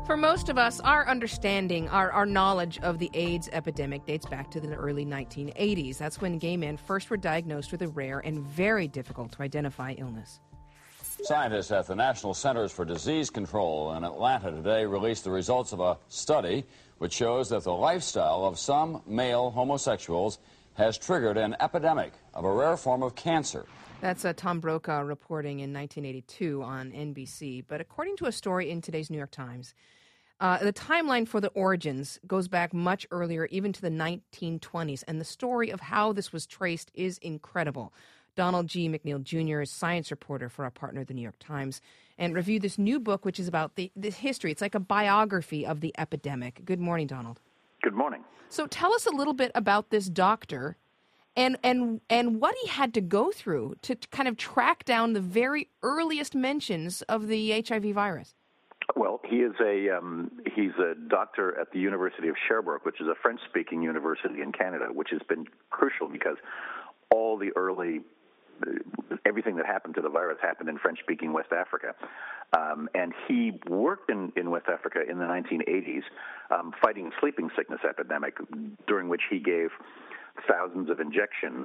For most of us, our understanding, our knowledge of the AIDS epidemic dates back to the early 1980s. That's when gay men first were diagnosed with a rare and very difficult to identify illness. Scientists at the National Centers for Disease Control in Atlanta today released the results of a study which shows that the lifestyle of some male homosexuals has triggered an epidemic of a rare form of cancer. That's Tom Brokaw reporting in 1982 on NBC. But according to a story in today's New York Times, the timeline for the origins goes back much earlier, even to the 1920s. And the story of how this was traced is incredible. Donald G. McNeil Jr. is science reporter for our partner, the New York Times, and reviewed this new book, which is about the history. It's like a biography of the epidemic. Good morning, Donald. Good morning. So tell us a little bit about this doctor and what he had to go through to kind of track down the very earliest mentions of the HIV virus. Well, he's a doctor at the University of Sherbrooke, which is a French-speaking university in Canada, which has been crucial because all the everything that happened to the virus happened in French-speaking West Africa. And he worked in West Africa in the 1980s fighting the sleeping sickness epidemic, during which he gave thousands of injections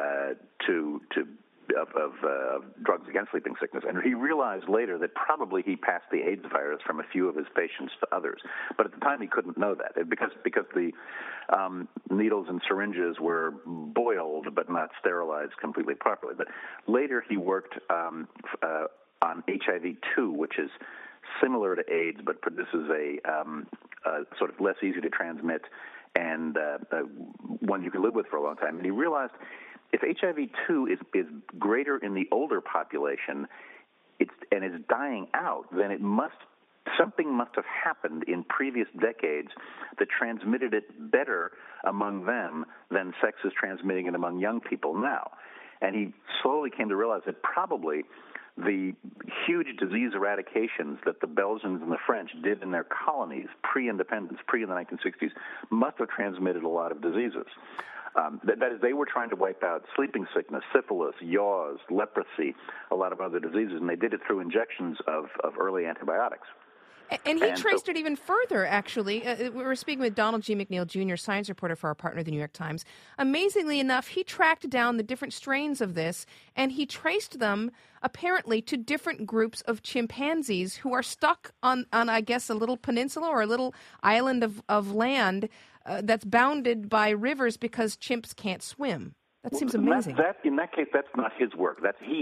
of drugs against sleeping sickness. And he realized later that probably he passed the AIDS virus from a few of his patients to others. But at the time he couldn't know that because the needles and syringes were boiled but not sterilized completely properly. But later he worked on HIV-2, which is similar to AIDS but produces a sort of less easy to transmit and one you can live with for a long time. And he realized if HIV-2 is greater in the older population and is dying out, then something must have happened in previous decades that transmitted it better among them than sex is transmitting it among young people now. And he slowly came to realize that probably the huge disease eradications that the Belgians and the French did in their colonies pre-independence, in the 1960s, must have transmitted a lot of diseases. That is, they were trying to wipe out sleeping sickness, syphilis, yaws, leprosy, a lot of other diseases, and they did it through injections of early antibiotics. And he traced it even further, actually. We were speaking with Donald G. McNeil Jr., science reporter for our partner, the New York Times. Amazingly enough, he tracked down the different strains of this, and he traced them, apparently, to different groups of chimpanzees who are stuck on I guess, a little peninsula or a little island of land that's bounded by rivers because chimps can't swim. That seems amazing. In that case, that's not his work.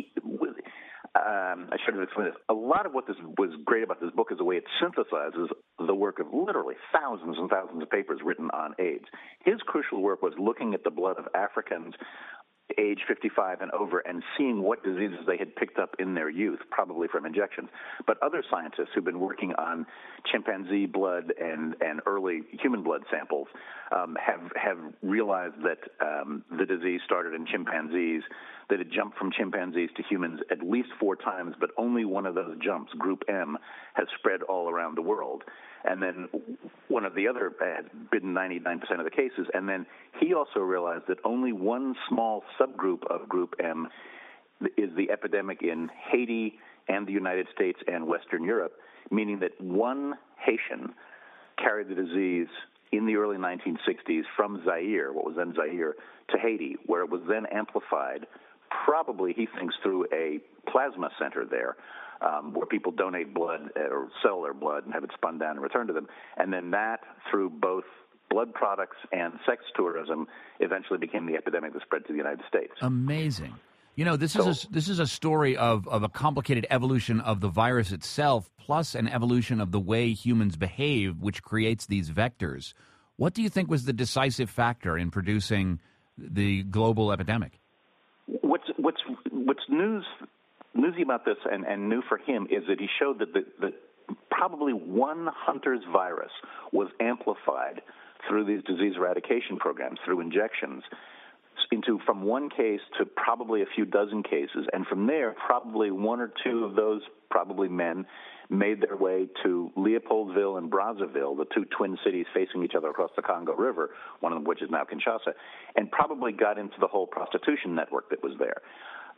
I should have explained this. A lot of what was great about this book is the way it synthesizes the work of literally thousands and thousands of papers written on AIDS. His crucial work was looking at the blood of Africans age 55 and over and seeing what diseases they had picked up in their youth, probably from injections. But other scientists who've been working on chimpanzee blood and early human blood samples have realized that the disease started in chimpanzees, that it jumped from chimpanzees to humans at least 4 times, but only one of those jumps, group M, has spread all around the world. And then one of the other has been 99% of the cases. And then he also realized that only one small subgroup of group M is the epidemic in Haiti and the United States and Western Europe, meaning that one Haitian carried the disease in the early 1960s from Zaire, what was then Zaire, to Haiti, where it was then amplified, probably, he thinks, through a plasma center there, where people donate blood or sell their blood and have it spun down and returned to them. And then that, through both blood products and sex tourism, eventually became the epidemic that spread to the United States. Amazing. You know, this is a story of a complicated evolution of the virus itself, plus an evolution of the way humans behave, which creates these vectors. What do you think was the decisive factor in producing the global epidemic? What's newsy about this and new for him is that he showed that probably one hunter's virus was amplified through these disease eradication programs, through injections, from one case to probably a few dozen cases. And from there, probably one or two of those, probably men, made their way to Leopoldville and Brazzaville, the two twin cities facing each other across the Congo River, one of which is now Kinshasa, and probably got into the whole prostitution network that was there.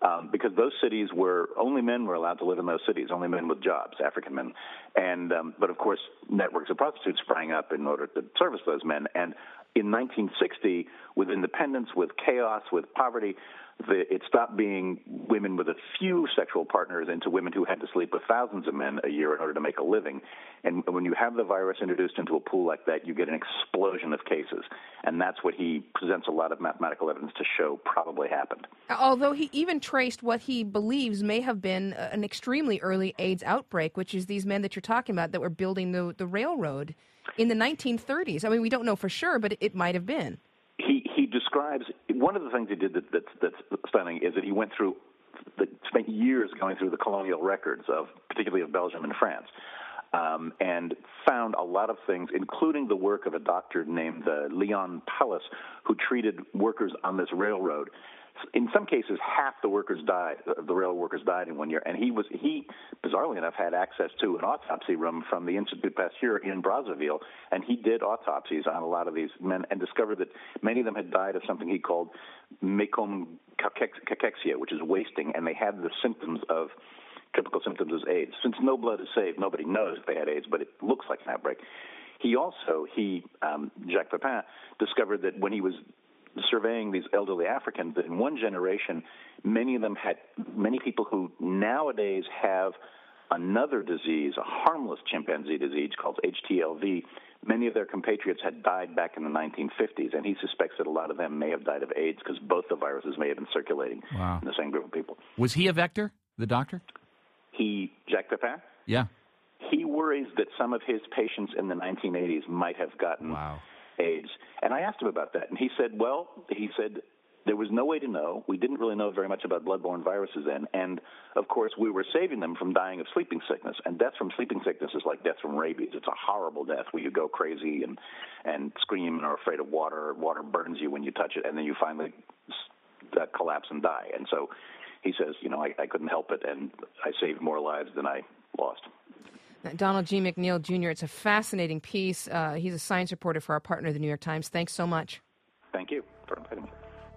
because those cities only men were allowed to live in those cities, only men with jobs, African men. And but of course, networks of prostitutes sprang up in order to service those men. And in 1960, with independence, with chaos, with poverty, it stopped being women with a few sexual partners into women who had to sleep with thousands of men a year in order to make a living. And when you have the virus introduced into a pool like that, you get an explosion of cases. And that's what he presents a lot of mathematical evidence to show probably happened. Although he even traced what he believes may have been an extremely early AIDS outbreak, which is these men that you're talking about that were building the railroad in the 1930s. I mean, we don't know for sure, but it might have been. He describes, one of the things he did that's stunning is that he spent years going through the colonial records particularly of Belgium and France, and found a lot of things, including the work of a doctor named Leon Pallas, who treated workers on this railroad. In some cases, half the railroad workers died in 1 year, and he bizarrely enough had access to an autopsy room from the Institut Pasteur in Brazzaville, and he did autopsies on a lot of these men and discovered that many of them had died of something he called mecum cachexia, which is wasting, and they had the typical symptoms of AIDS. Since no blood is saved, nobody knows if they had AIDS, but it looks like an outbreak. Jacques Pepin, discovered that when he was surveying these elderly Africans, that in one generation, many people who nowadays have another disease, a harmless chimpanzee disease called HTLV, many of their compatriots had died back in the 1950s, and he suspects that a lot of them may have died of AIDS because both the viruses may have been circulating in the same group of people. Was he a vector, the doctor? Jacques Pepin? Yeah. He worries that some of his patients in the 1980s might have gotten AIDS. And I asked him about that, and he said there was no way to know. We didn't really know very much about bloodborne viruses then, and of course we were saving them from dying of sleeping sickness. And death from sleeping sickness is like death from rabies. It's a horrible death where you go crazy and scream and are afraid of water. Water burns you when you touch it, and then you finally collapse and die. And so he says, I couldn't help it, and I saved more lives than I lost. Donald G. McNeil, Jr., it's a fascinating piece. He's a science reporter for our partner, the New York Times. Thanks so much. Thank you for inviting me.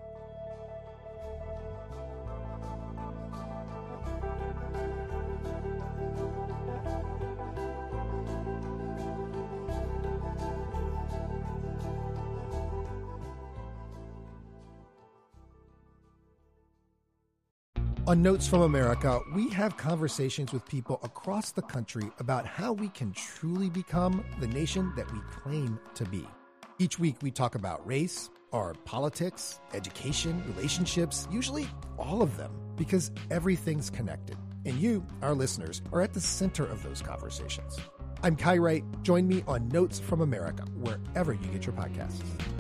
On Notes from America, we have conversations with people across the country about how we can truly become the nation that we claim to be. Each week, we talk about race, our politics, education, relationships, usually all of them, because everything's connected. And you, our listeners, are at the center of those conversations. I'm Kai Wright. Join me on Notes from America, wherever you get your podcasts.